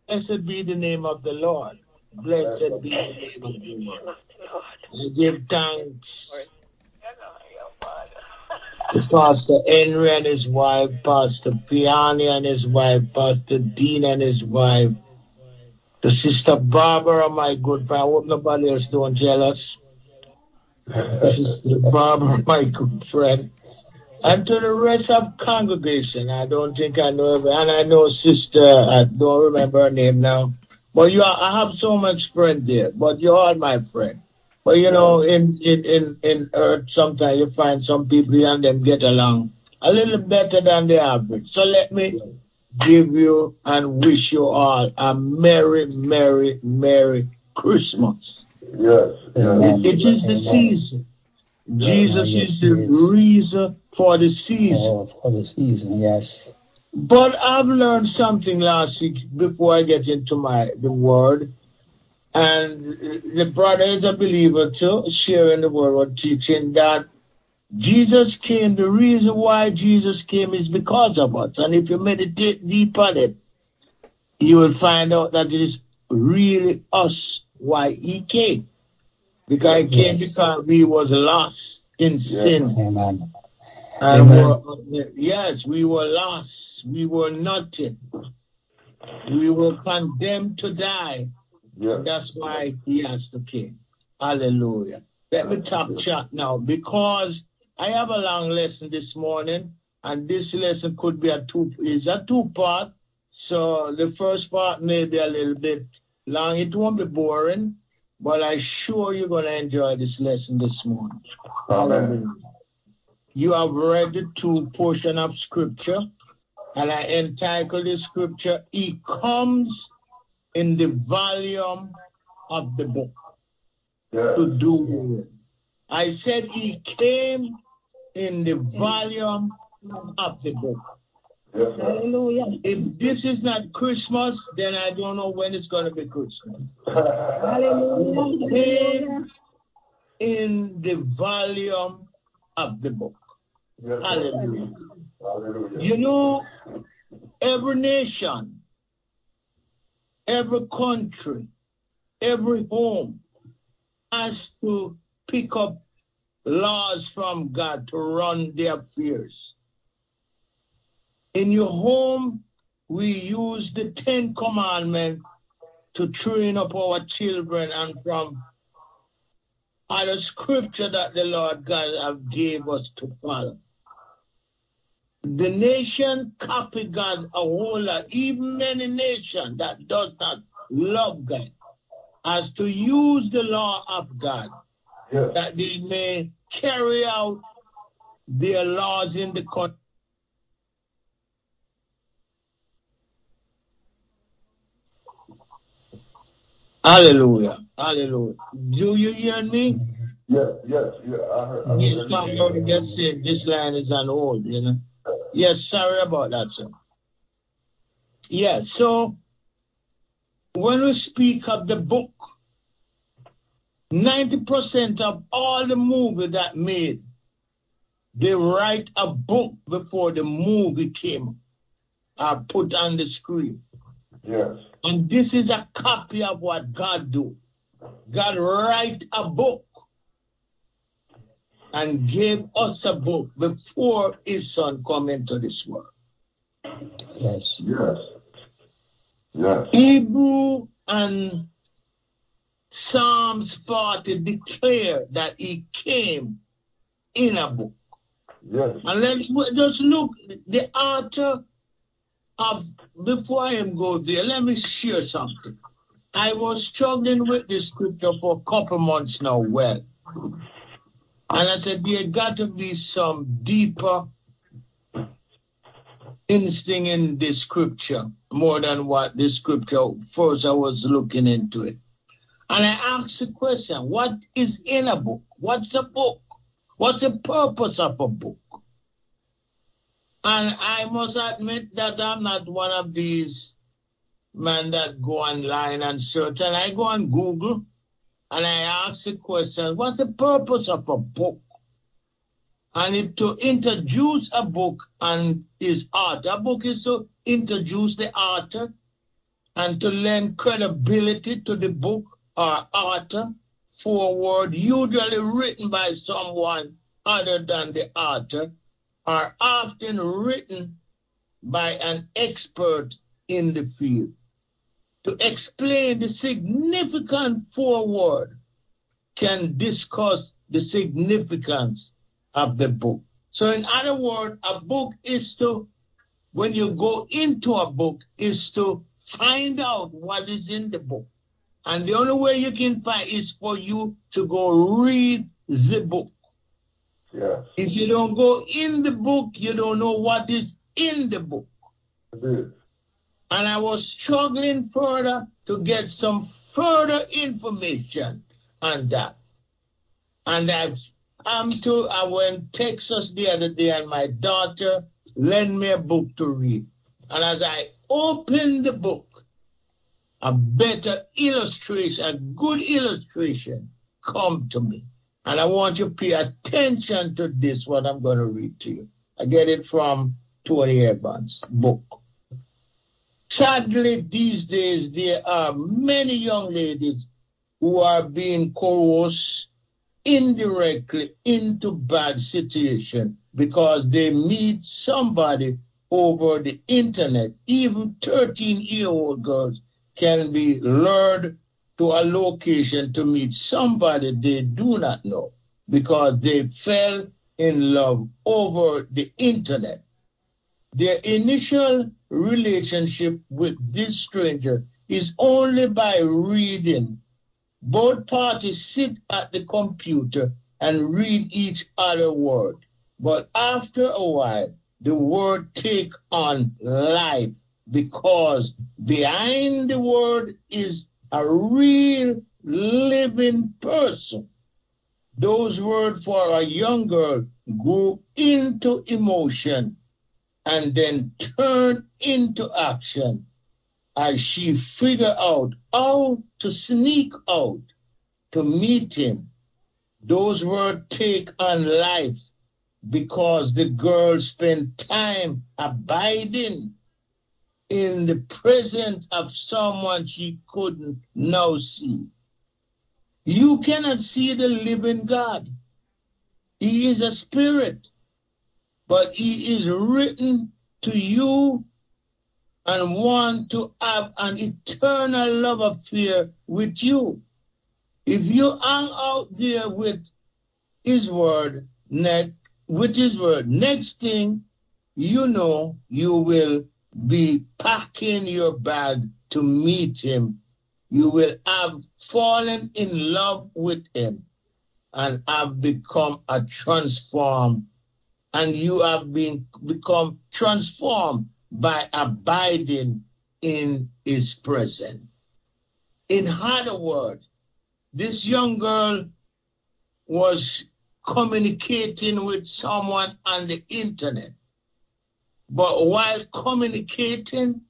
Blessed be the name of the Lord. Blessed be the name of the Lord. I give thanks to Pastor Henry and his wife, Pastor Piani and his wife, Pastor Dean and his wife, to Sister Barbara, my good friend. I hope nobody else don't jealous. Sister Barbara, my good friend. And to the rest of congregation, I don't think I know every, and I know Sister, I don't remember her name now. But I have so much friend there, but you're all my friend. But you know, in earth, sometimes you find some people and them get along a little better than the average. So let me give you and wish you all a merry, merry, merry Christmas. Yes. It is the season. Jesus is the reason for the season. Oh, for the season, yes. But I've learned something last week before I get into the word. And the brother is a believer too, sharing the word, teaching that Jesus came, the reason why Jesus came is because of us. And if you meditate deep on it, you will find out that it is really us why he came. Because he came because we was lost in sin. Amen. And yes, we were lost. We were nothing. We were condemned to die. Yes. That's why he has to came. Hallelujah. Let me top chat now, because I have a long lesson this morning, and this lesson could be a two-part. So the first part may be a little bit long. It won't be boring, but I'm sure you're going to enjoy this lesson this morning. Hallelujah. You have read the two portion of scripture, and I entitled the scripture, He Comes in the Volume of the Book to do it. I said he came in the volume of the book. Yes, hallelujah. If this is not Christmas, then I don't know when it's going to be Christmas. Hallelujah. He came in the volume of the book. Yes, Hallelujah. Hallelujah. You know, every nation, every country, every home has to pick up laws from God to run their affairs. In your home, we use the 10 Commandments to train up our children, and from other scripture that the Lord God have gave us to follow. The nation copy God a whole lot. Even many nations that does not love God has to use the law of God that they may carry out their laws in the country. Hallelujah. Hallelujah. Do you hear me? Yes. I heard. Yes, my brother just said this line is on hold, you know. Yes, sorry about that, sir. Yes, so when we speak of the book, 90% of all the movie that made, they write a book before the movie came or put on the screen. Yes. And this is a copy of what God do. God write a book and gave us a book before his son come into this world. Yes. Hebrew and Psalms 40 declare that he came in a book. Yes. And let's just look, the author of, before I go there, let me share something. I was struggling with this scripture for a couple months now, well. And I said, there got to be some deeper instinct in this scripture, more than what this scripture, first I was looking into it. And I asked the question, what is in a book? What's a book? What's the purpose of a book? And I must admit that I'm not one of these men that go online and search. And I go on Google and I ask the question, what's the purpose of a book? And it to introduce a book and his author. A book is to introduce the author and to lend credibility to the book or author. Foreword, usually written by someone other than the author, are often written by an expert in the field. To explain the significant foreword can discuss the significance of the book. So in other words, a book is to, when you go into a book, is to find out what is in the book. And the only way you can find is for you to go read the book. Yes. If you don't go in the book, you don't know what is in the book. It is. And I was struggling further to get some further information on that. And I went to Texas the other day, and my daughter lent me a book to read. And as I opened the book, a better illustration, a good illustration, come to me. And I want you to pay attention to this, what I'm going to read to you. I get it from Tony Evans' book. Sadly, these days, there are many young ladies who are being coerced indirectly into bad situation because they meet somebody over the internet. Even 13-year-old girls can be lured to a location to meet somebody they do not know because they fell in love over the internet. Their initial relationship with this stranger is only by reading. Both parties sit at the computer and read each other's word. But after a while, the word take on life because behind the word is a real living person. Those words for a young girl grew into emotion and then turn into action as she figured out how to sneak out to meet him. Those words take on life because the girl spent time abiding in the presence of someone she couldn't now see. You cannot see the living God. He is a spirit, but he is written to you and want to have an eternal love affair with you. If you hang out there with his word, next thing you know, you will be packing your bag to meet him. You will have fallen in love with him and have become a transformed, and you have become transformed by abiding in his presence. In other words, this young girl was communicating with someone on the internet. But while communicating,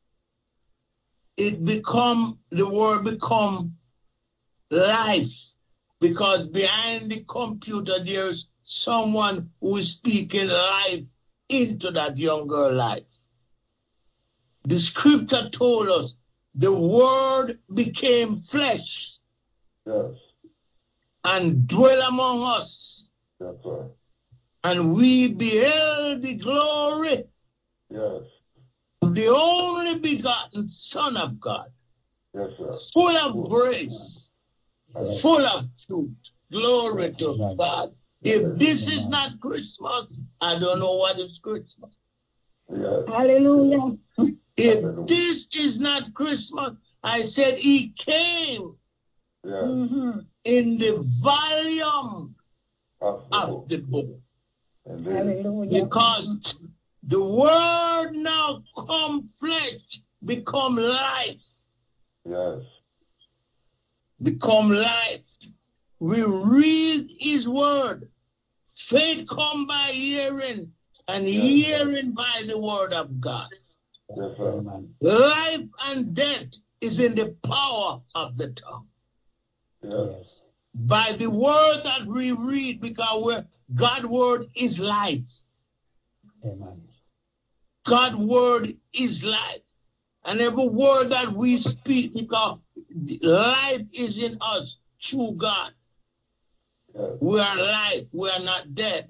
the word become life. Because behind the computer, there's someone who is speaking life into that young girl's life. The scripture told us the word became flesh. Yes. And dwell among us. Yes, sir. And we beheld the glory. Yes. Of the only begotten Son of God. Yes, sir. Full of grace. Yes. Full of truth. Glory to God. If this is not Christmas, I don't know what is Christmas. Yes. Hallelujah. If this is not Christmas, I said he came Yes. in the volume of the book. Hallelujah. Because the word now come flesh, become life. Yes. Become life. We read his word. Faith come by hearing, and hearing by the word of God. Yes, sir. Life and death is in the power of the tongue. Yes. By the word that we read, because God's word is life. Amen. God's word is life. and every word that we speak, because life is in us through God. Yes. We are life, we are not dead.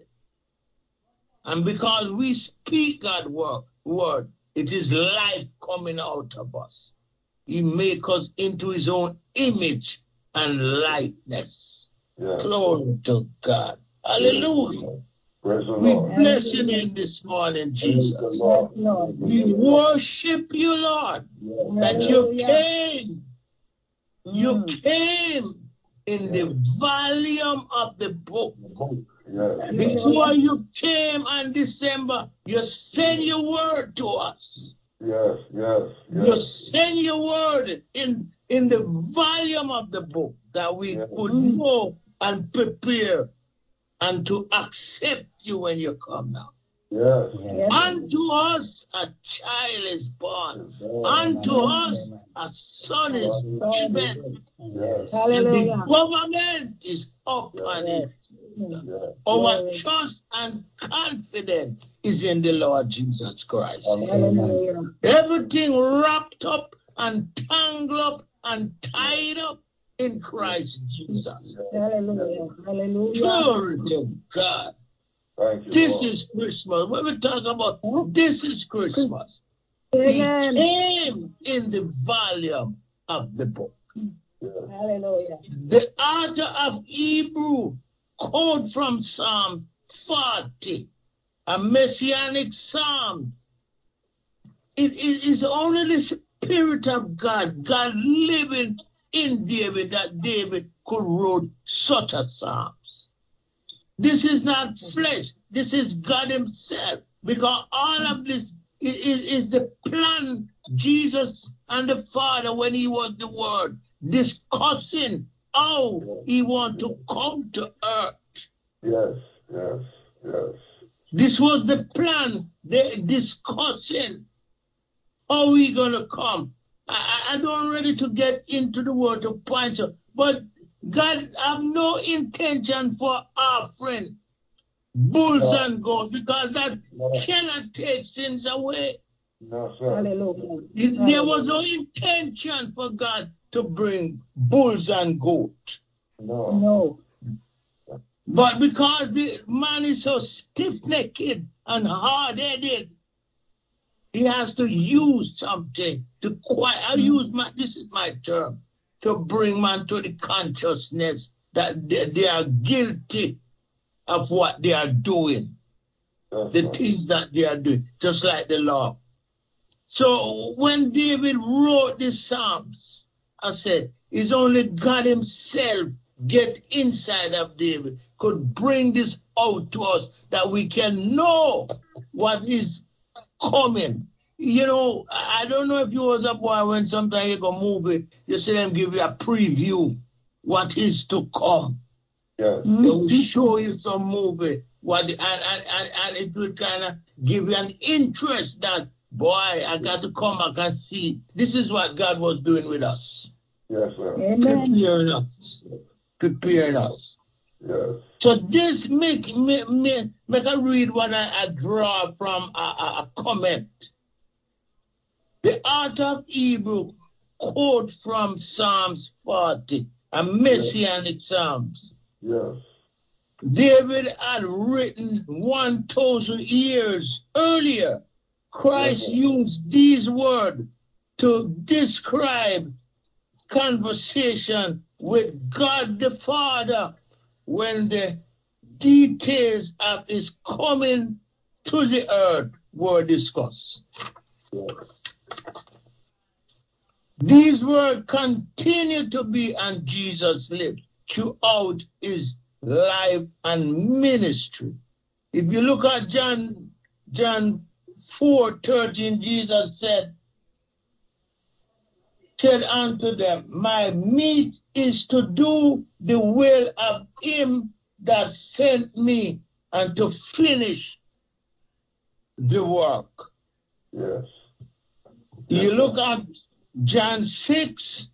And because we speak God's word, it is life coming out of us. He make us into his own image and likeness. Yes. Glory to God. Hallelujah. Praise the We Lord. bless your name this morning, Jesus. Praise the Lord. We worship you, Lord, that you came. You came in the volume of the book. Yes. Before you came on December, you sent your word to us. Yes. Yes. You send your word in the volume of the book that we could know and prepare and to accept you when you come now. Yes. Unto us a child is born. Unto us a son is given. Yes. And the government is upon it. Our trust and confidence is in the Lord Jesus Christ. Hallelujah. Everything wrapped up and tangled up and tied up in Christ Jesus. Hallelujah. Hallelujah. Glory to God. Thank you, This Lord. is Christmas. When we talk about this is Christmas, Amen. He came in the volume of the book. Yes. Hallelujah. The author of Hebrew quote from Psalm 40, a messianic psalm. It is only the Spirit of God, God living in David, that David could wrote such a psalms. This is not flesh. This is God himself. Because all of this is the plan Jesus and the Father, when he was the Word, discussing how he want to come to earth. Yes. Yes. Yes. This was the plan. They're discussing how he going to come. I don't ready to get into the word to point out, but God have no intention for offering bulls and goats, because that cannot take sins away. No, sir. Hallelujah. There was no intention for God to bring bulls and goats. No. But because the man is so stiff-necked and hard-headed, he has to use something to this is my term, to bring man to the consciousness that they are guilty of what they are doing. The things that they are doing, just like the law. So when David wrote the Psalms, I said, it's only God himself get inside of David, could bring this out to us, that we can know what is coming. You know, I don't know if you was a boy when sometimes you go movie, you see them give you a preview what is to come. Yes. They will show you some movie, and it will kind of give you an interest that, boy, I got to come back and see. This is what God was doing with us. Yes, sir. Amen. Preparing us. Yes. So this make I read what I draw from a comment. The author of Hebrew quote from Psalms 40, a messianic Psalms. Yes. David had written 1,000 years earlier. Christ used these words to describe conversation with God the Father when the details of his coming to the earth were discussed. Yes. These words continue to be on Jesus' lips throughout his life and ministry. If you look at John 4:13, Jesus said unto them, my meat is to do the will of him that sent me, and to finish the work. Yes. You look at John 6,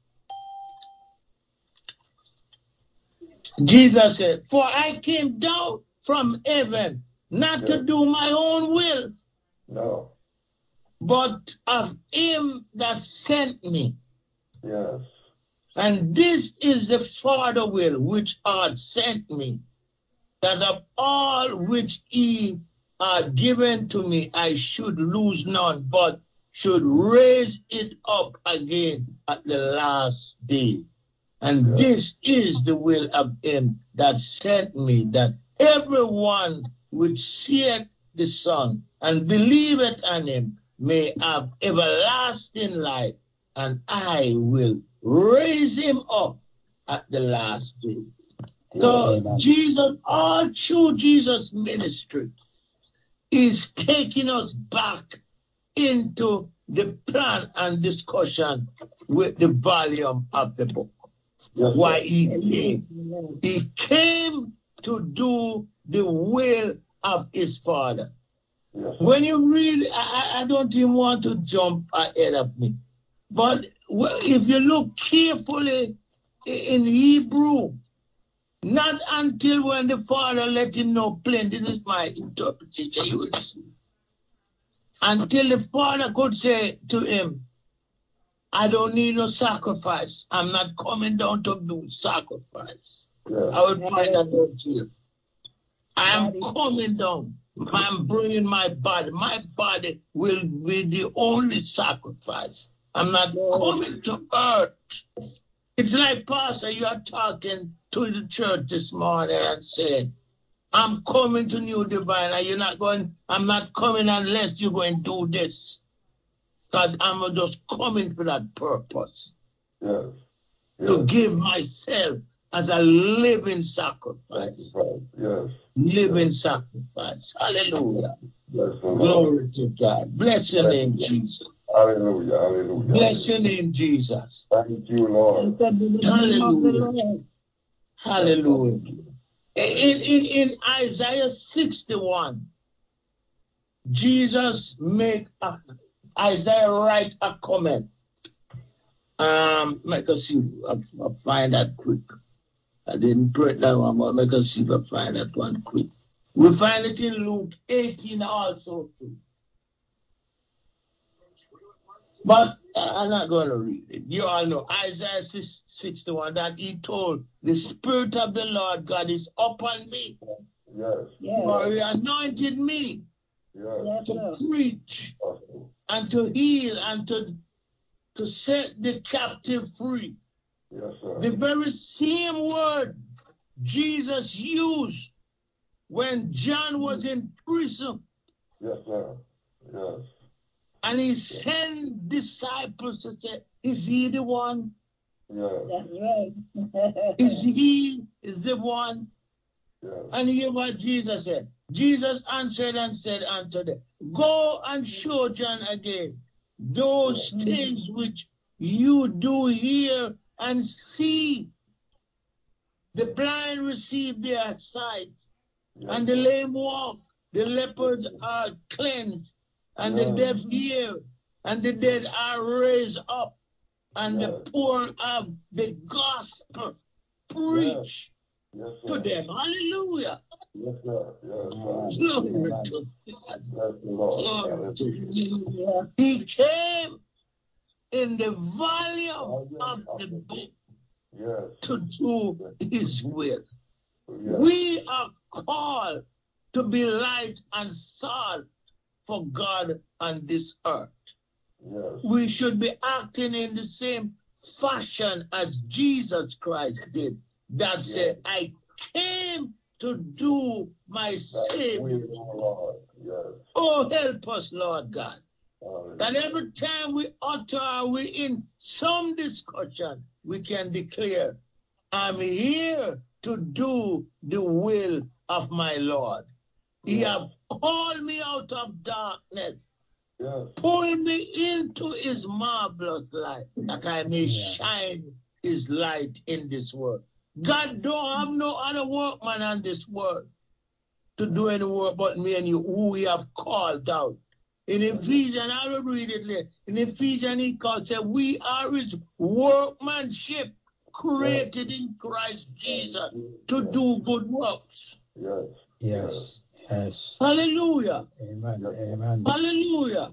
Jesus said, for I came down from heaven not to do my own will, but of him that sent me. Yes. And this is the Father will which hath sent me, that of all which he hath given to me I should lose none, but should raise it up again at the last day. And this is the will of him that sent me, that everyone which seeth the Son and believeth on him may have everlasting life, and I will raise him up at the last day. So Jesus, all through Jesus' ministry, is taking us back into the plan and discussion with the volume of the book. Yes, why he came. He came to do the will of his Father. Yes. When you read, I don't even want to jump ahead of me, but if you look carefully in Hebrew, not until when the Father let him know plain, this is my interpretation, you will see, until the Father could say to him, I don't need no sacrifice. I'm not coming down to do sacrifice. Yes. I will find that out here. I am coming down. I'm bringing my body. My body will be the only sacrifice. I'm not coming to earth. It's like, Pastor, you are talking to the church this morning and saying, I'm coming to New Divine, and you're not going, I'm not coming unless you're going to do this. Because I'm just coming for that purpose. Yes. To give myself as a living sacrifice. Yes. Living sacrifice. Hallelujah. Bless the Lord. Glory to God. Bless your name, Jesus. Hallelujah. Hallelujah. Bless your name, Jesus. Thank you, Lord. Hallelujah. Hallelujah. In Isaiah 61, Jesus Isaiah write a comment. Make us see if I find that quick. I didn't print that one, but make us see if I find that one quick. We find it in Luke 18 also too. But I'm not going to read it. You all know Isaiah 61 that he told, the Spirit of the Lord God is upon me. Yes. For he anointed me to preach and to heal and to set the captive free. Yes, sir. The very same word Jesus used when John was in prison. Yes, sir. Yes. And he sent disciples to say, is he the one? Yes. That's right. Is the one? Yes. And hear what Jesus said. Jesus answered and said unto them, go and show John again those things which you do hear and see. The blind receive their sight, and the lame walk, the lepers are cleansed, and the deaf hear, and the dead are raised up, and the poor have the gospel preached to them. Hallelujah. Yes, sir. Yes, sir. Glory to God. Bless the Lord. Glory to God. He came in the volume of the book to do his will. Yes. We are called to be light and salt for God on this earth. Yes. We should be acting in the same fashion as Jesus Christ did. That said, I came to do my Savior. Oh, help us, Lord God. That every time we utter, we in some discussion, we can declare, I'm here to do the will of my Lord. He has called me out of darkness, pulled me into his marvelous light, that I may shine his light in this world. God don't have no other workman on this world to do any work but me and you, who we have called out. In Ephesians, I will read it later. In Ephesians, he called, said, we are his workmanship, created in Christ Jesus to do good works. Yes. Hallelujah. Amen. Amen. Hallelujah.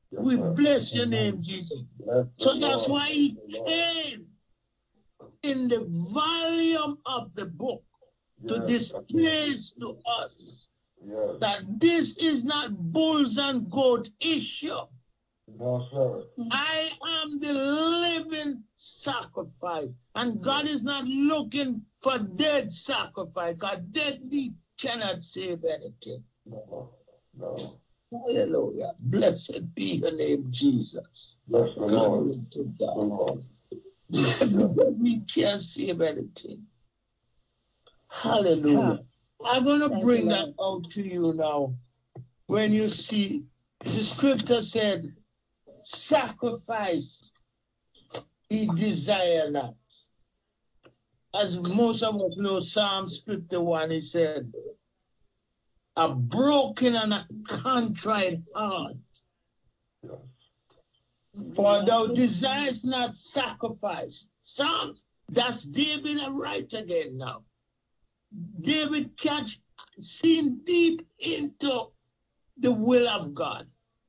Yes, We sir. bless your name, Jesus. Bless the So that's Lord. why he Bless the Lord. came in the volume of the book to Yes. display to us Yes. that this is not bulls and goat issue. No, sir. I am the living sacrifice. And God is not looking for dead sacrifice, because dead meat cannot save anything. No. No. Hallelujah. Blessed be your name, Jesus. Bless the Lord. Glory to The God. Lord. Dead meat can't save anything. Hallelujah. I'm going to bring that out to you now. When you see, the scripture said, sacrifice he desire not. As most of us know, Psalm 51, he said, a broken and a contrite heart. Yes. For thou desirest not sacrifice. Psalms, that's David right again now. David seen deep into the will of God.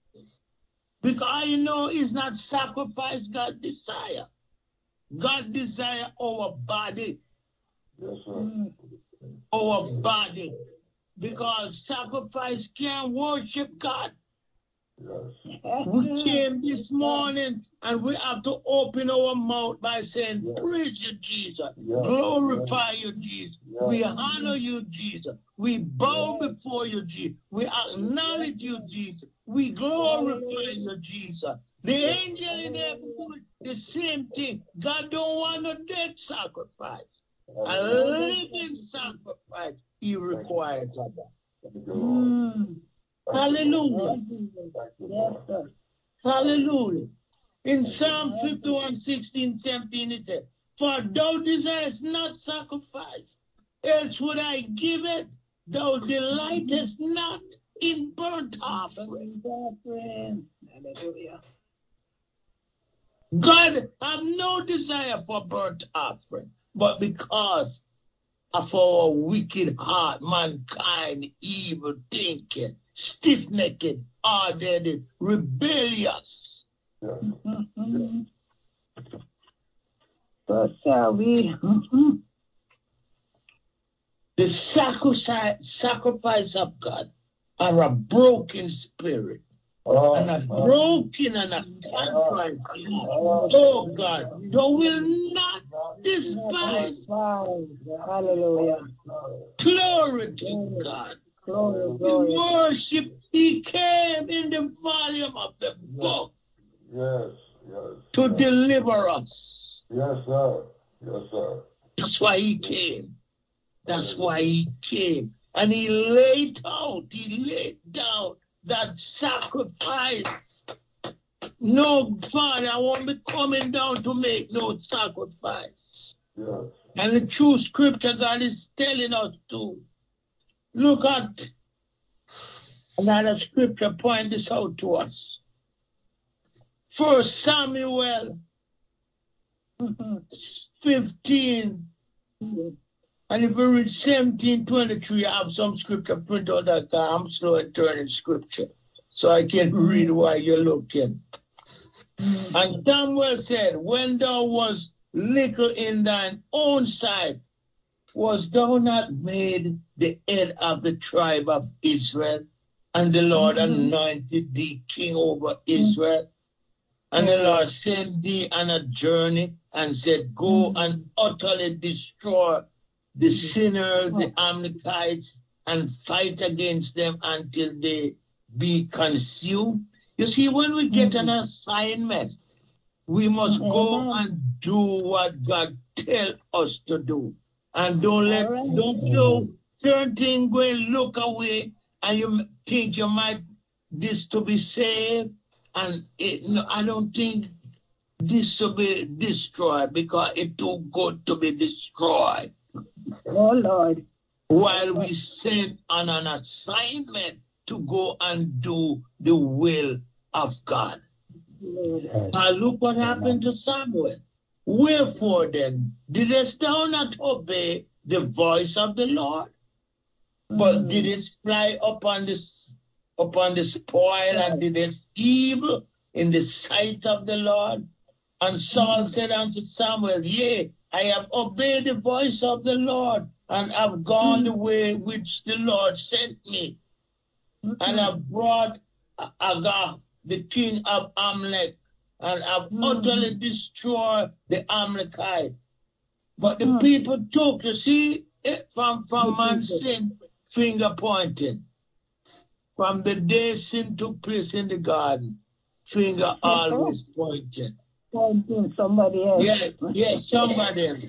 Because you know it's not sacrifice God desire. God desire our body. Yes, sir. Our body. Because sacrifice can't worship God. Yes. We came this morning and we have to open our mouth by saying, Yes. praise you, Jesus. Yes. Glorify you, Jesus. Yes. We honor you, Jesus. We bow before you, Jesus. We acknowledge you, Jesus. We glorify you, Jesus. The angel in heaven do the same thing. God don't want a dead sacrifice. A living sacrifice he requires of us. Thank you, Lord. Hallelujah. Thank you, Lord. Hallelujah. In Psalm 51, 16, 17, it says, for thou desirest not sacrifice, else would I give it. Thou delightest not in burnt offering. Hallelujah. God have no desire for burnt offering, but because of our wicked heart, mankind, evil thinking, stiff-necked, hard-headed, rebellious. Yes. So shall we. The sacrifice of God are a broken spirit. And a broken and a contrite heart. Oh God, thou will not despise. Hallelujah. Glory to God. Glory, The glory. worship, he came in the volume of the book Yes. Yes. to deliver us. Yes, sir. Yes, sir. That's why he came. That's why he came. And he laid down that sacrifice. No, Father, I won't be coming down to make no sacrifice. Yes. And the true scripture God is telling us to look at another scripture, point this out to us. 1 Samuel 15. And if we read 17:23, I have some scripture print out that I'm slow at turning scripture. So I can read while you're looking. And Samuel said, when thou was little in thine own sight, was thou not made the head of the tribe of Israel? And the Lord anointed thee king over Israel. And the Lord sent thee on a journey and said, go and utterly destroy the sinners, the Amalekites, and fight against them until they be consumed. You see, when we get an assignment, we must go and do what God tell us to do. And don't you certain thing go and look away and you think you might this to be saved. And I don't think this to be destroyed because it's too good to be destroyed. Oh, Lord. While we sent on an assignment to go and do the will of God. Yes. Now look what happened to Samuel. Wherefore then didst thou not obey the voice of the Lord, but didst fly upon the spoil and didst evil in the sight of the Lord? And Saul said unto Samuel, Yea, I have obeyed the voice of the Lord, and have gone the way which the Lord sent me, and have brought Agag, the king of Amalek, and have utterly destroyed the Amalekite. But the people took, you see, from man's sin, finger pointing. From the day sin took place in the garden, finger always pointing. Pointing somebody else. Yes, somebody else.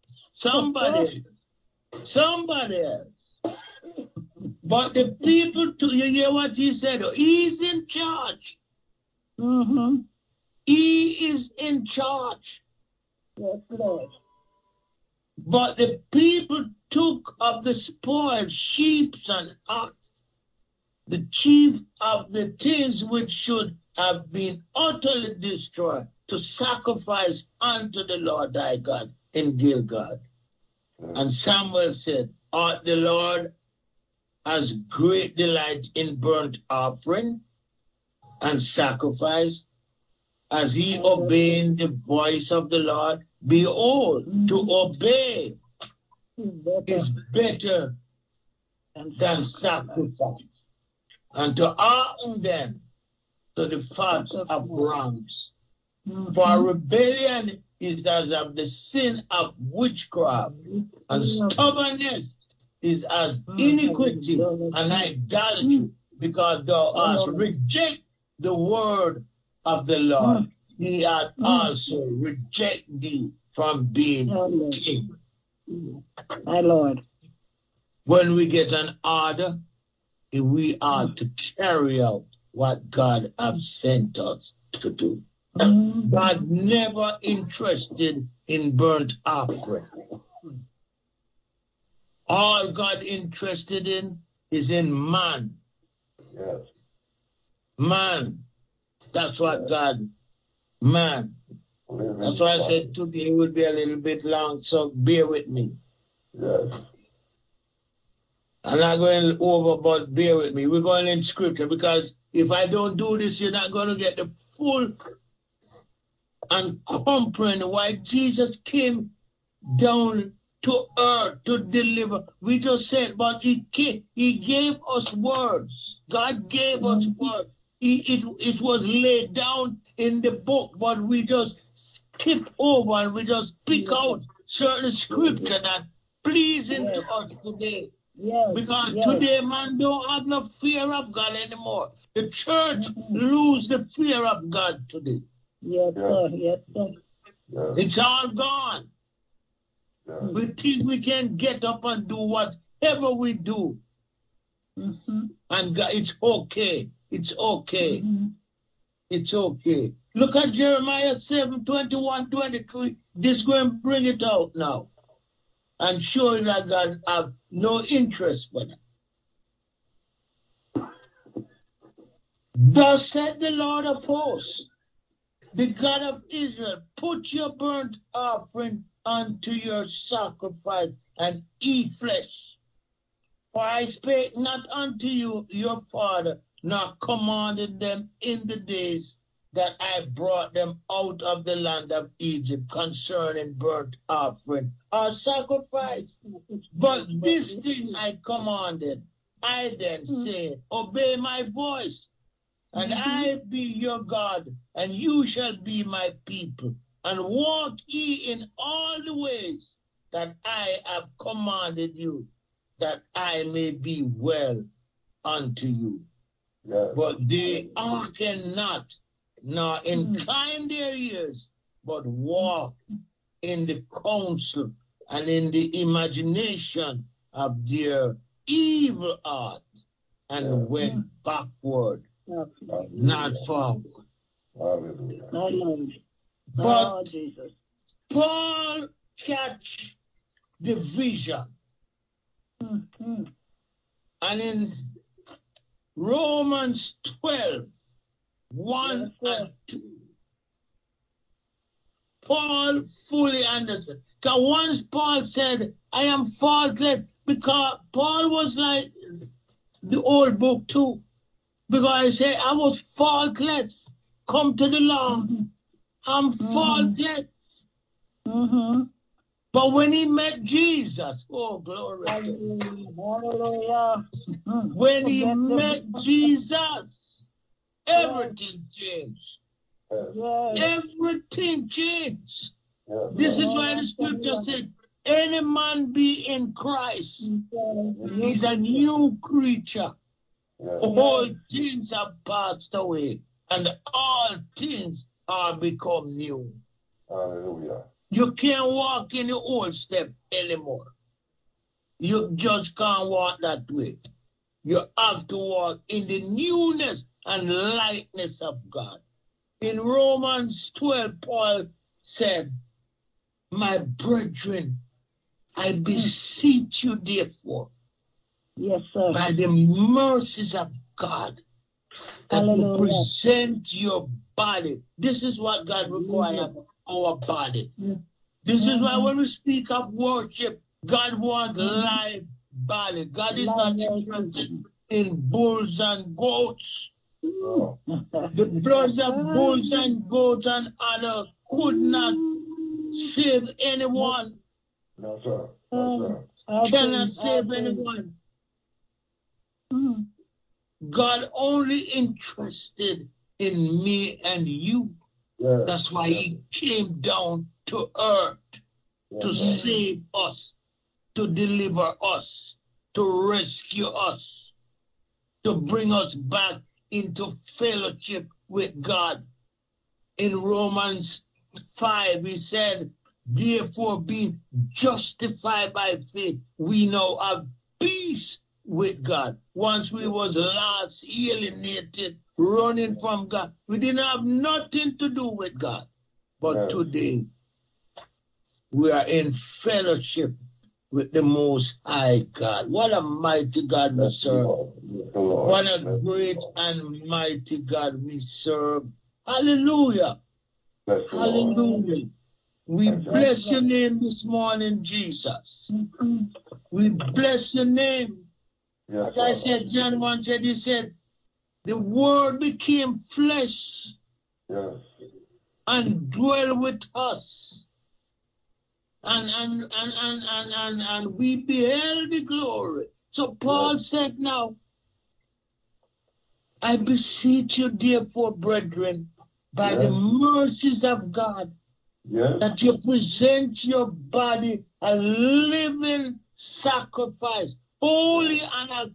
Somebody else. But the people, you hear what he said? He's in charge. Mm-hmm. He is in charge. Yes, Lord. But the people took of the spoiled sheep and ox, the chief of the things which should have been utterly destroyed, to sacrifice unto the Lord thy God in Gilgal. And Samuel said, Art the Lord has great delight in burnt offering and sacrifice, as he obeying the voice of the Lord? Behold, to obey is better than sacrifice, and to hearken them to the fat of rams. For rebellion is as of the sin of witchcraft, and stubbornness is as iniquity and idolatry, because thou hast rejected the word of the Lord. He hath also rejected thee from being king. My Lord. When we get an order, we are to carry out what God has sent us to do. God never interested in burnt offering. All God interested in is in man. Yes. Man. That's what God, man. That's why I said today will be a little bit long, so bear with me. Yes. I'm not going over, but bear with me. We're going in scripture, because if I don't do this, you're not going to get the full and comprehend why Jesus came down to earth to deliver. We just said, but he gave us words. God gave us words. It was laid down in the book, but we just skip over and we just pick out certain scripture that pleasing to us today. Because today man don't have no fear of God anymore. The church lose the fear of God today. Yes, sir. Yes, sir. It's all gone. We think we can get up and do whatever we do. And God, it's okay. It's okay. It's okay. Look at Jeremiah 7:21-23. This going to bring it out now. And show you that God have no interest for that. Thus said the Lord of hosts, the God of Israel, put your burnt offering unto your sacrifice, and eat flesh. For I spake not unto you, your father, nor commanded them in the days that I brought them out of the land of Egypt concerning burnt offering or sacrifice. But this thing I commanded, I then said, obey my voice, and I be your God, and you shall be my people, and walk ye in all the ways that I have commanded you, that I may be well unto you. Yes. But they hearken not, nor incline their ears, but walk in the counsel and in the imagination of their evil heart, and went backward, not forward. Hallelujah. But Jesus. Paul catch the vision. And in Romans 12:1 and 2, Paul fully understood. Because once Paul said, I am faultless, because Paul was like the old book too. Because I say I was faultless. come to the Lord and faultless. But when he met Jesus, oh, glory. Hallelujah. When he met Jesus, everything changed. Yes. Everything changed. Yes. This is why the scripture said, any man be in Christ, he's a new creature. Yes. All things have passed away, and all things are become new. Hallelujah. You can't walk in the old step anymore. You just can't walk that way. You have to walk in the newness and likeness of God. In Romans 12, Paul said, my brethren, I beseech you therefore, Yes, sir. by the mercies of God, that you present your body. This is what God requires of our body. This is why when we speak of worship, God wants live body. God is not interested in bulls and goats. No. The blood of bulls and goats and others could not save anyone. No, sir. No, sir. Cannot save anyone. God only interested in me and you. Yes. That's why he came down to earth to save us, to deliver us, to rescue us, to bring us back into fellowship with God. In Romans 5, he said, therefore being justified by faith, we now have peace with God. Once we was lost, alienated, running from God. We didn't have nothing to do with God. But today, we are in fellowship with the Most High God. What a mighty God we serve. What a great and mighty God we serve. Hallelujah. Hallelujah. We bless your name this morning, Jesus. We bless your name. As I said, John 1 said, he said, the word became flesh and dwelt with us. And we beheld the glory. So Paul said now, I beseech you, therefore, brethren, by the mercies of God, that you present your body a living sacrifice, holy and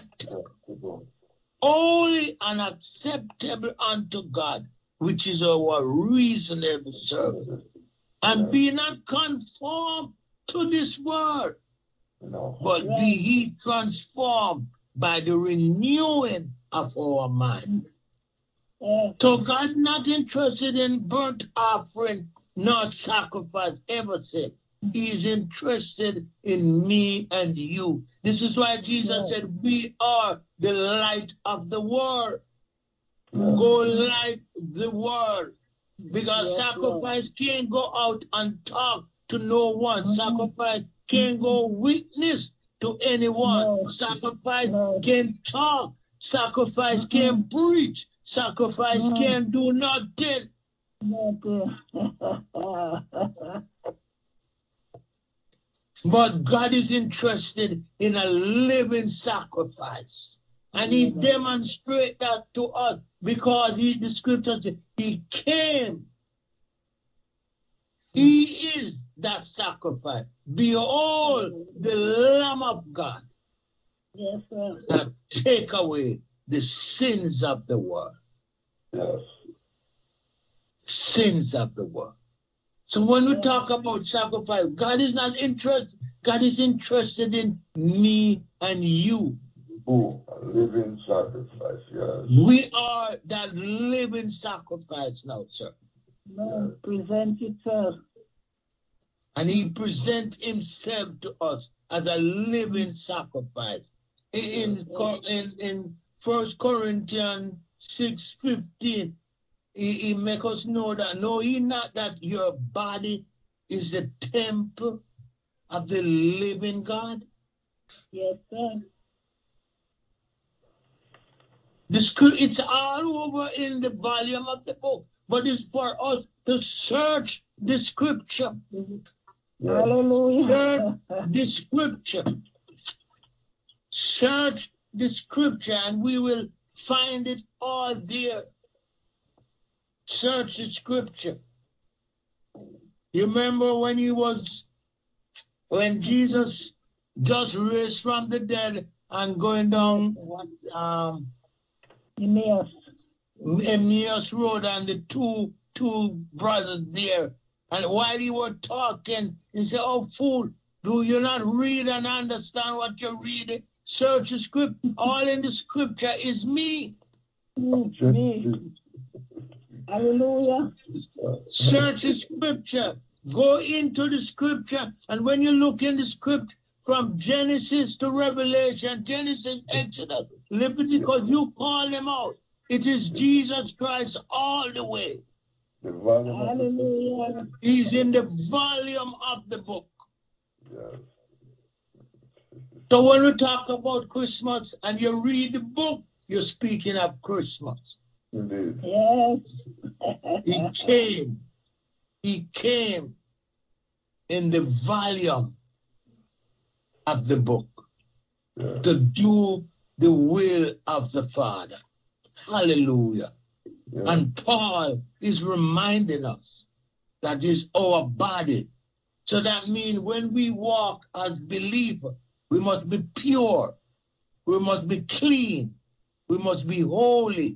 acceptable unto God, which is our reasonable service. And be not conformed to this world, but be ye transformed by the renewing of our mind. So God not interested in burnt offering, nor sacrifice ever said. He is interested in me and you. This is why Jesus said, we are the light of the world. Go light the world. Because sacrifice can't go out and talk to no one. Sacrifice can't go witness to anyone. Sacrifice can't talk. Sacrifice can't preach. Sacrifice can't do nothing. But God is interested in a living sacrifice. And he demonstrates that to us because the scripture says he came. He is that sacrifice. Behold the Lamb of God that take away the sins of the world. Sins of the world. So when we talk about sacrifice, God is not interested. God is interested in me and you. Oh, a living sacrifice, We are that living sacrifice now, sir. Present it, sir. And he presents himself to us as a living sacrifice. In 1 Corinthians 6:15, he makes us know that, know ye not that your body is the temple of the living God? Yes, sir. It's all over in the volume of the book, but it's for us to search the scripture. Hallelujah. Search the scripture. Search the scripture and we will find it all there. Search the scripture. You remember when Jesus just raised from the dead and going down Emmaus Road and the two brothers there. And while he was talking, he said, "Oh, fool, do you not read and understand what you're reading? Search the scripture. All in the scripture is me." Me. Hallelujah. Search the scripture. Go into the scripture. And when you look in the script from Genesis to Revelation, Genesis, Exodus, Leviticus, you call them out. It is Jesus Christ all the way. Hallelujah. He's in the volume of the book. Yes. So when we talk about Christmas and you read the book, you're speaking of Christmas. Indeed. Yes. He came in the volume of the book to do the will of the Father. Hallelujah. Yes. And Paul is reminding us that is our body. So that means when we walk as believers, we must be pure. We must be clean. We must be holy.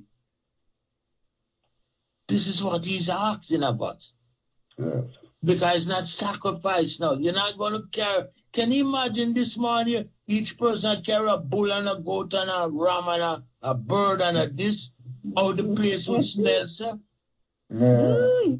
This is what he's asking of us. Yes. Because it's not sacrifice now. You're not going to carry. Can you imagine this morning, each person carry a bull and a goat and a ram and a bird and a this? How the place will smell, sir? Yeah.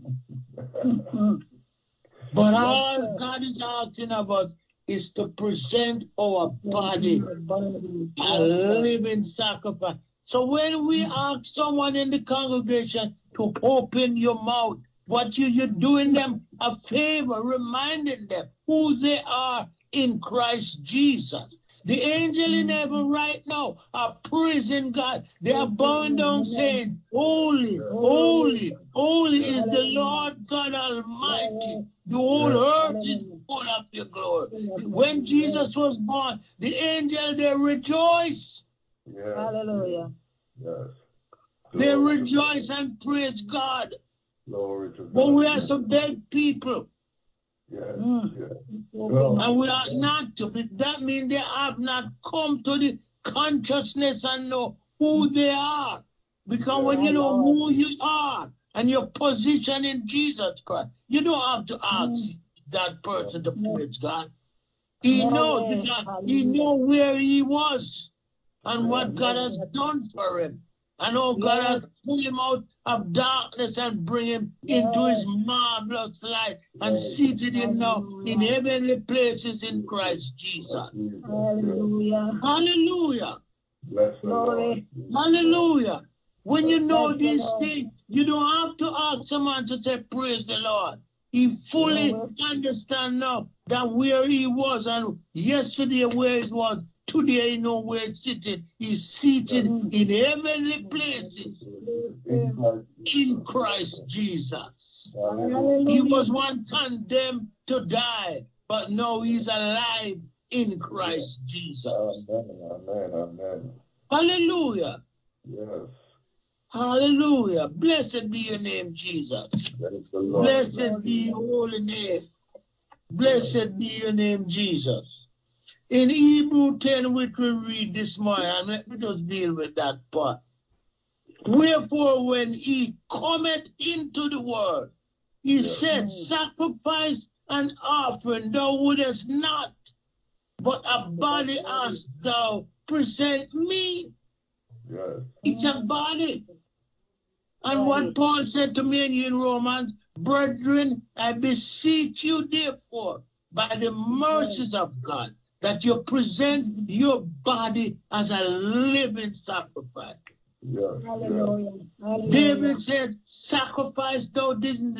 But all God is asking of us is to present our body a living sacrifice. So when we ask someone in the congregation to open your mouth, what you're doing them a favor, reminding them who they are in Christ Jesus. The angel in heaven right now are praising God. They are bowing down saying, "Holy, holy, holy is the Lord God Almighty. The whole earth is full of your glory." When Jesus was born, the angel, they rejoiced. Yes. Hallelujah. Yes. They rejoice and praise God. Glory to God. But we are some dead people. Yes. Yes. And we are not to be. That means they have not come to the consciousness and know who they are. Because when you know who you are and your position in Jesus Christ, you don't have to ask that person to praise God. He knows because he knows where he was and what God has done for him. And how God has pulled him out of darkness and bring him into his marvelous light and seated him now in heavenly places in Christ Jesus. Hallelujah. Hallelujah. Bless the Lord. Hallelujah. When you know these things, you don't have to ask someone to say, "Praise the Lord." He fully understands now that where he was and yesterday where he was, today he knows where he's sitting. He's seated in heavenly places in Christ Jesus. He was once condemned to die, but now he's alive in Christ Jesus. Amen. Hallelujah. Yes. Hallelujah. Blessed be your name, Jesus. Blessed be your holy name. Blessed be your name, Jesus. In Hebrew 10, which we read this morning, and let me just deal with that part. Wherefore, when he cometh into the world, he said, "Sacrifice and offering thou wouldest not, but a body hast thou present me." Yes. It's a body. And what Paul said to me and you in Romans, "Brethren, I beseech you therefore, by the mercies of God, that you present your body as a living sacrifice." Yes. Hallelujah. David said, "Sacrifice thou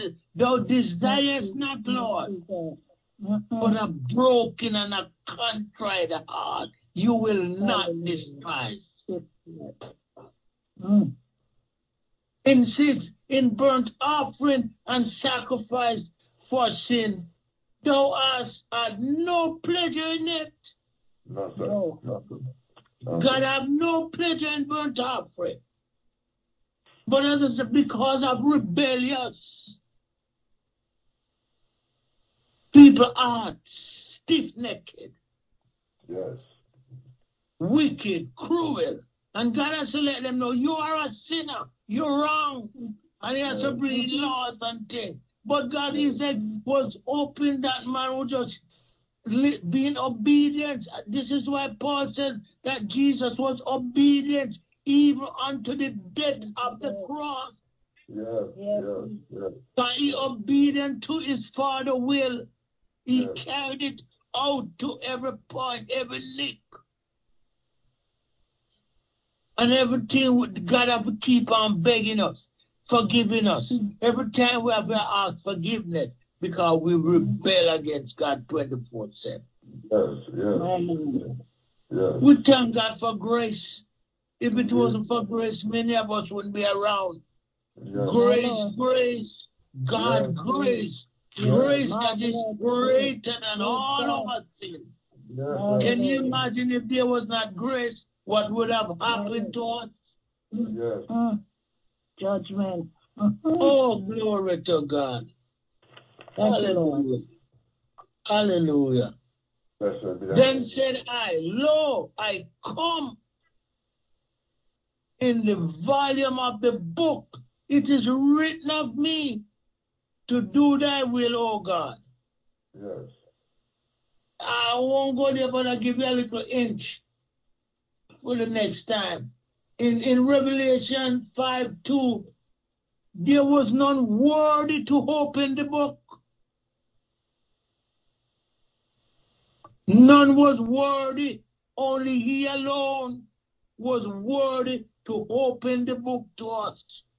desirest not, Lord, but a broken and a contrite heart you will not despise." In 6, in burnt offering and sacrifice for sin, thou hast had no pleasure in it. No, sir. No. Nothing. God have no pleasure in burnt offering. But as I said, because of rebellious people are stiff-necked, Yes. wicked, cruel. And God has to let them know, you are a sinner. You're wrong. And he has to bring laws and things. But God, he said, was hoping that man would just be in obedience. This is why Paul says that Jesus was obedient even unto the death of the cross. Yes. Yes. Yes. Yes. So he obedient to his Father's will. He carried it out to every point, every nick. And everything, God have to keep on begging us, forgiving us. Every time we have to ask forgiveness because we rebel against God 24/7. Yes. Yes. Yes. We thank God for grace. If it wasn't for grace, many of us wouldn't be around. Yes. Grace, grace, God, Yes. grace. Yes. Grace that is greater than all our sin. Yes. Can you imagine if there was not grace, what would have happened to us? Yes. Judgment. Oh, glory to God. Hallelujah. Hallelujah. Then said I, lo, I come in the volume of the book. It is written of me to do thy will, O God. Yes. I won't go there, but I'll give you a little inch for the next time. In Revelation 5:2, there was none worthy to open the book. None was worthy. Only he alone was worthy to open the book to us.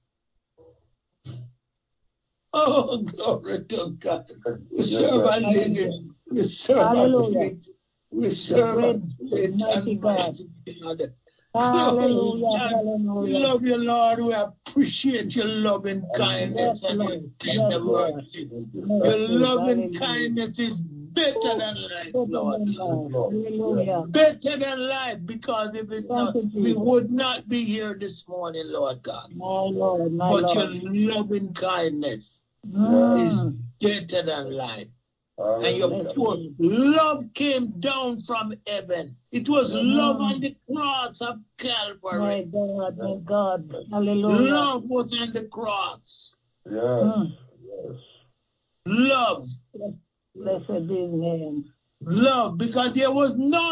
Oh, glory to God. We serve a living. We serve a great. We serve a great and mighty God. Hallelujah. Oh, God, we love you, Lord. We appreciate your loving kindness and your tender mercy. Your loving kindness is better than life, Lord. Hallelujah. Better than life, because if it's not, we would not be here this morning, Lord God. My Lord, my But Lord. your loving kindness is better than life. And your pure love came down from heaven. It was love on the cross of Calvary. My God. Hallelujah. Love was on the cross. Yes. Yes. Love. Blessed be his name. Love, because there was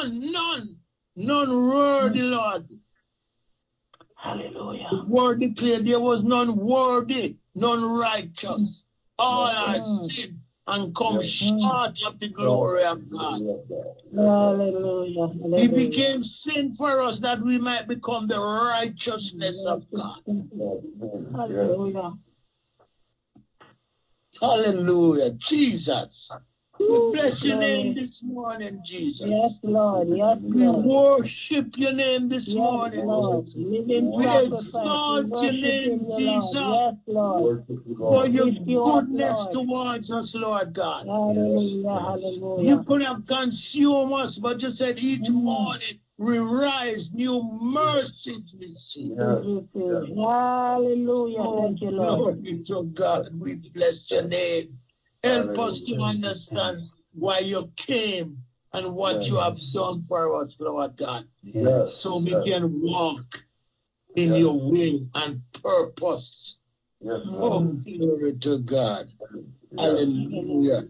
none worthy, Lord. Hallelujah. The word declared there was none worthy, none righteous. All are sin and come short of the glory of God. Hallelujah. He became sin for us that we might become the righteousness of God. Hallelujah. Hallelujah. Jesus. We bless your name this morning, Jesus. Yes, Lord. Yes, We Lord. worship your name this Yes, morning. Lord. Living We sacrifice. exalt your name, Jesus, Yes, Lord. for your Lift you up, goodness Lord. towards us, Lord God. Hallelujah. Hallelujah. You could have consumed us, but you said each morning we rise, new mercies we see. Hallelujah. Thank you, Lord. Glory to God. We bless your name. Help us to understand why you came and what you have done for us, Lord God. So we can walk in your will and purpose. Oh, glory to God. Hallelujah.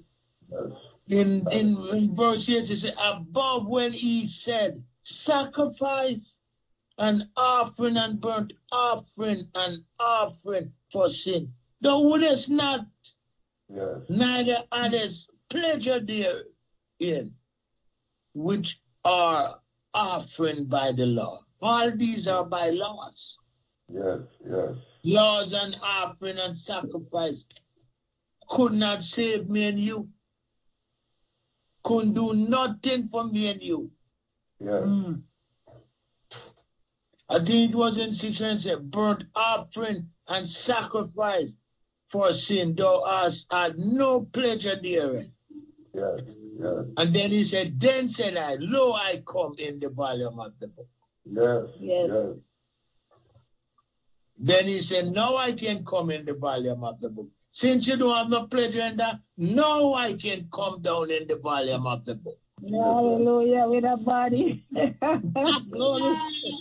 In verse 8, it says, above when he said, sacrifice and offering and burnt offering and offering for sin. Thou wouldest not, neither others pleasure therein, which are offering by the law. All these are by laws. Laws and offering and sacrifice could not save me and you. Couldn't do nothing for me and you. I think it was in 6 and said, burnt offering and sacrifice for sin, thou hast had no pleasure therein. Yes, yes. And then he said, then said I, lo, I come in the volume of the book. Yes, Yes. yes. Then he said, now I can come in the volume of the book. Since you don't have no pleasure in that, now I can come down in the volume of the book. Hallelujah, with a body. Glory.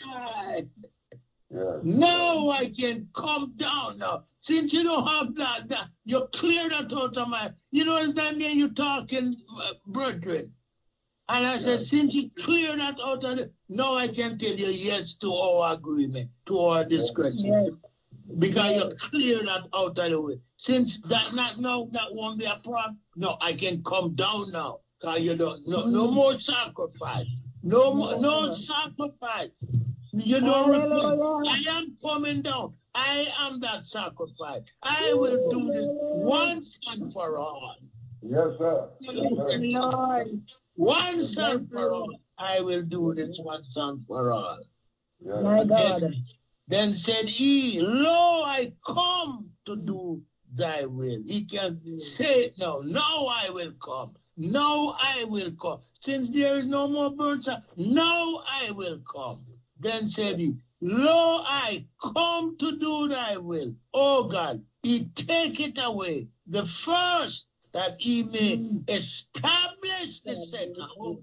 Yes. Now I can come down now. Since you don't have that you clear that out of my, you know, it's that mean you talking, brethren. And I said, since you clear that out of it, now I can tell you yes to our agreement, to our discretion. Yes. Because you clear that out of the way. Since that not now, that won't be a problem. No, I can come down now. Because you don't, no more sacrifice. No sacrifice. You don't repent. I am coming down. I am that sacrifice. I will do this once and for all. Yes, sir. Yes, sir. Lord. Once and for all. I will do this once and for all. Yes. My God. Then said he, lo, I come to do thy will. He can say it now. Now I will come. Now I will come. Since there is no more burnt sacrifice, now I will come. Then said he, lo, I come to do thy will. O God, he take it away. The first, that he may establish the second. Oh,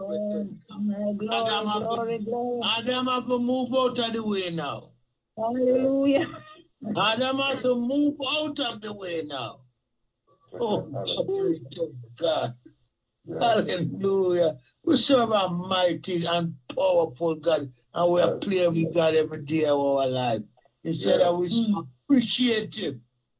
Adam have to move out of the way now. Hallelujah. Adam has to move out of the way now. Oh, glory to God. Hallelujah. We serve a mighty and powerful God, and we are playing with God every day of our life. Instead of we appreciative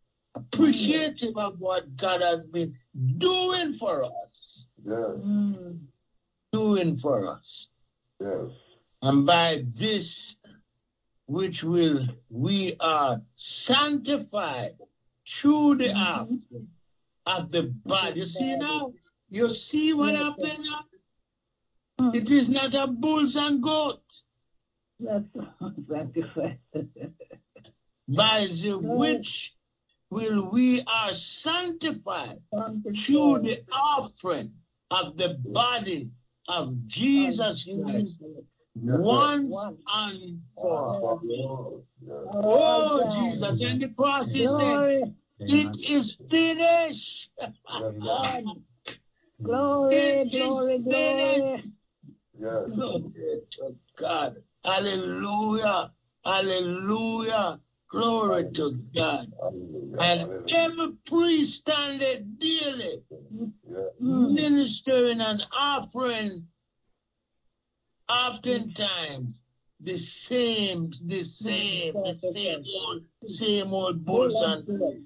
of what God has been doing for us. Yes. Doing for us. Yes. And by this which we are sanctified through the offering of the body. You see now? You see what happened now? It is not a bulls and goats. That's sanctified. By the which we are sanctified through the offering of the body of Jesus Christ. Once and for all. Oh, Jesus. And the cross he said, it is finished. Glory, glory, glory. Yes. Glory to God. Hallelujah. Hallelujah. Glory to God. And every priest standeth daily, ministering and offering oftentimes the same old bulls and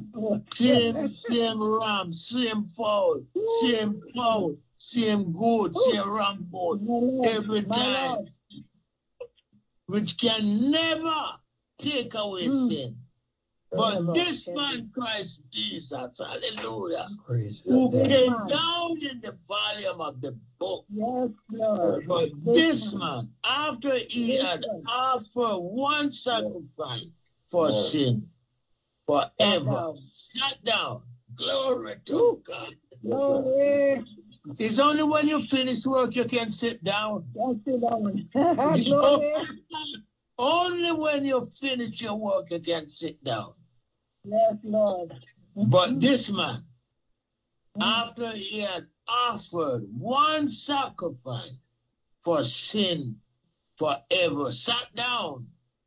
same ram, same fowl, same cow, same goat, same ram goat, every time, which can never take away sin. But this man, Christ Jesus, hallelujah, who came down in the volume of the book. Yes, Lord. But this man, after he had offered one sacrifice for sin, forever, sat down. Glory to God. Glory. It's only when you finish work you can sit down. Just sit down. Glory. Only when you finish your work you can sit down. Yes, Lord. But this man, after he had offered one sacrifice for sin forever, sat down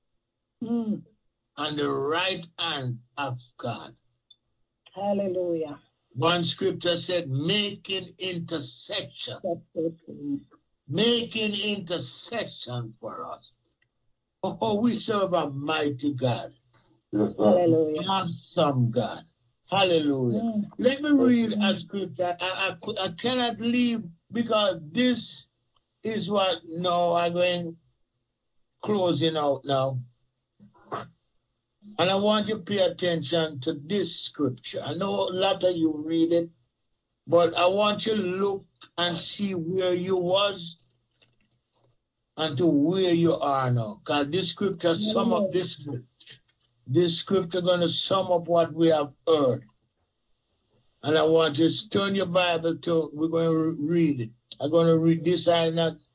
on the right hand of God. Hallelujah. One scripture said, making intercession. Making intercession for us. Oh, we serve a mighty God. Hallelujah. Awesome God. Hallelujah. Let me read a scripture. I cannot leave because this is what now I'm going closing out now. And I want you to pay attention to this scripture. I know a lot of you read it, but I want you to look and see where you was and to where you are now. Because this scripture sum up this scripture going to sum up what we have heard. And I want you to turn your Bible to, we're going to read it. I'm going to read this. I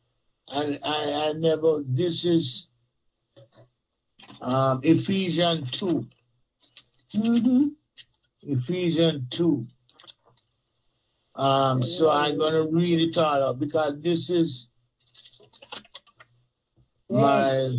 never, this is Ephesians 2. Mm-hmm. Ephesians 2. So I'm going to read it all out because this is my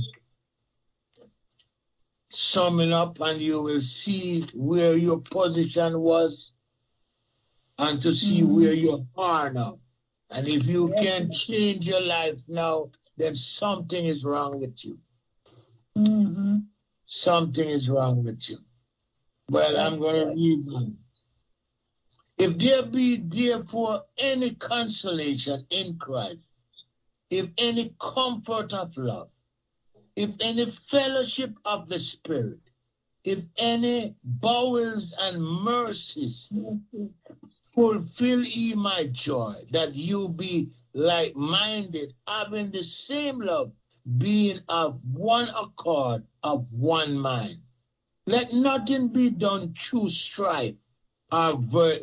summing up, and you will see where your position was and to see where you are now. And if you can't change your life now, then something is wrong with you. Mm-hmm. Something is wrong with you. Well, I'm going to read now. If there be therefore any consolation in Christ, if any comfort of love, if any fellowship of the Spirit, if any bowels and mercies, fulfill ye my joy, that you be like-minded, having the same love, being of one accord, of one mind. Let nothing be done through strife or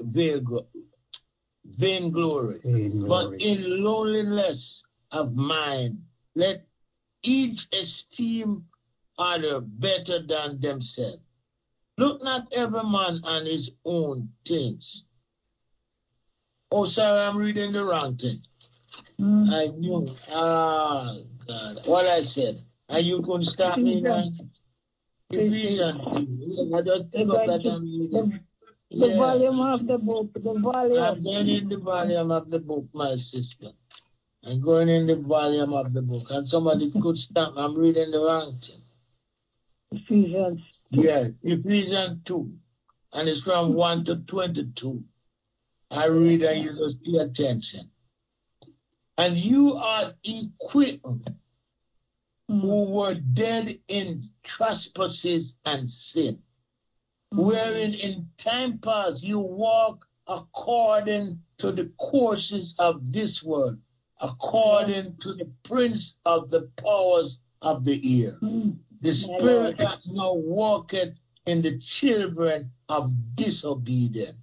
vainglory, but in lowliness of mind, let each esteem other better than themselves. Look not every man on his own things. Oh, sorry, I'm reading the wrong thing. I knew. Ah, God. What I said. And you couldn't stop me now? Ephesians 2. I just pick up that I'm reading. The volume of the book. The volume. I'm going in the volume of the book, my sister. I'm going in the volume of the book. And somebody could stop. I'm reading the wrong thing. Ephesians 2. Yeah, Ephesians 2. And it's from 1 to 22. I read and you just pay attention. And you are equipped who were dead in trespasses and sin, wherein in time past you walk according to the courses of this world, according to the prince of the powers of the air, the spirit that now walketh in the children of disobedience,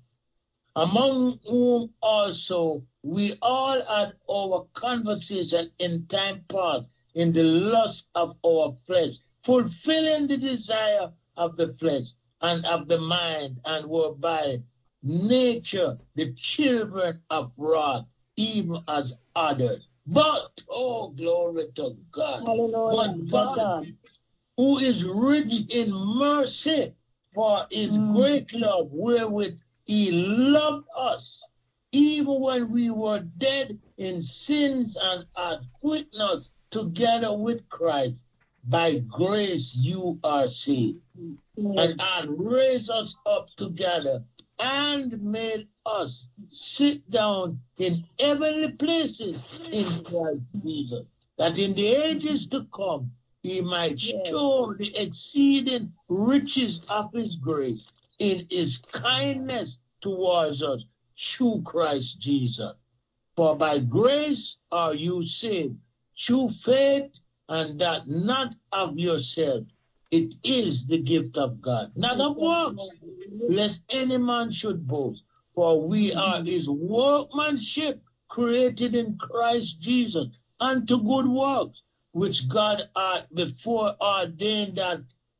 among whom also we all had our conversation in time past in the lust of our flesh, fulfilling the desire of the flesh and of the mind, and were by nature the children of wrath, even as others. But, oh, glory to God. Hallelujah. But God, who is rich in mercy, for his great love wherewith he loved us, even when we were dead in sins, and hath quickened us together with Christ. By grace you are saved, and hath raised us up together, and made us sit down in heavenly places in Christ Jesus, that in the ages to come he might show the exceeding riches of his grace in his kindness towards us through Christ Jesus. For by grace are you saved, through faith, and that not of yourself. It is the gift of God, not of works, lest any man should boast. For we are his workmanship, created in Christ Jesus, unto good works, which God had before ordained that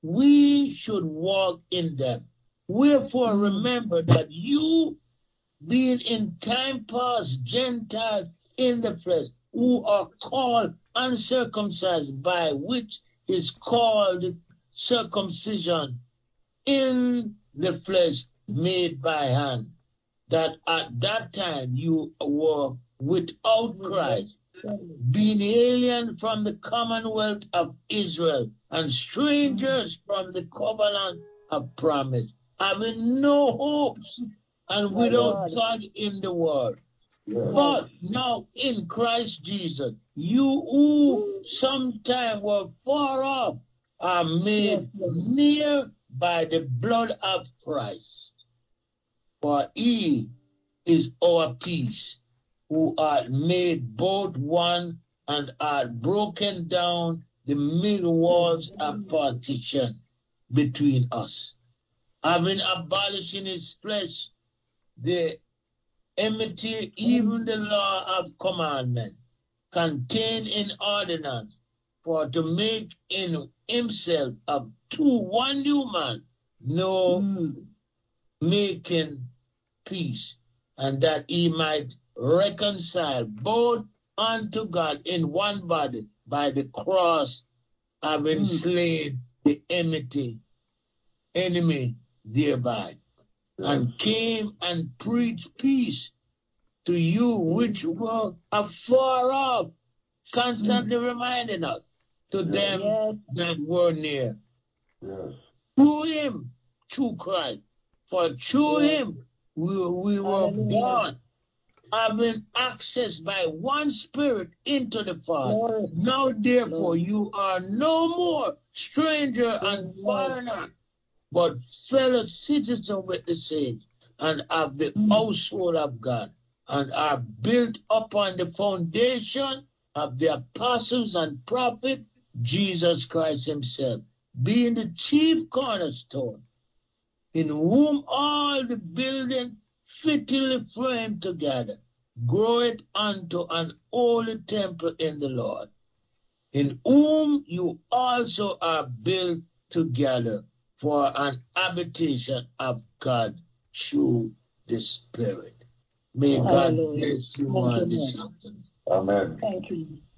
we should walk in them. Wherefore remember that you, being in time past Gentiles in the flesh, who are called uncircumcised, by which is called circumcision in the flesh made by hand, that at that time you were without Christ, being alien from the commonwealth of Israel, and strangers from the covenant of promise, having no hopes, and without God in the world. But now in Christ Jesus, you who sometime were far off are made near by the blood of Christ. For he is our peace, who are made both one and had broken down the middle walls of partition between us, having abolished in his flesh the enmity, even the law of commandment contained in ordinance, for to make in himself of two one new man, making peace, and that he might reconcile both unto God in one body by the cross, having slain the enemy thereby, and came and preached peace to you which were afar off, constantly reminding us to them that were near. Yes. Through him, through Christ. For through him we were born, having access by one Spirit into the Father. Now therefore you are no more stranger and foreigner, but fellow citizen with the saints, and of the household of God, and are built upon the foundation of the apostles and prophets, Jesus Christ himself, being the chief cornerstone, in whom all the building fitly framed together groweth unto an holy temple in the Lord, in whom you also are built together for an habitation of God through the Spirit. May God bless you all this afternoon. Amen. Thank you.